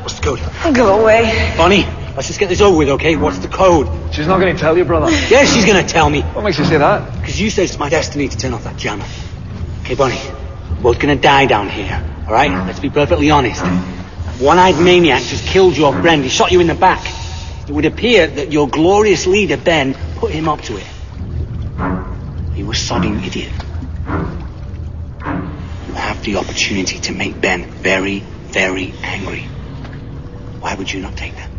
What's the code? Go away. Bonnie, let's just get this over with, okay? What's the code? She's not going to tell you, brother. Yeah, she's going to tell me. What makes you say that? Because you said it's my destiny to turn off that jammer. Okay, Bonnie, we're both going to die down here, all right? Let's be perfectly honest. One-eyed maniac just killed your friend. He shot you in the back. It would appear that your glorious leader, Ben, put him up to it. You were a sodding idiot. You have the opportunity to make Ben very, very angry. Why would you not take that?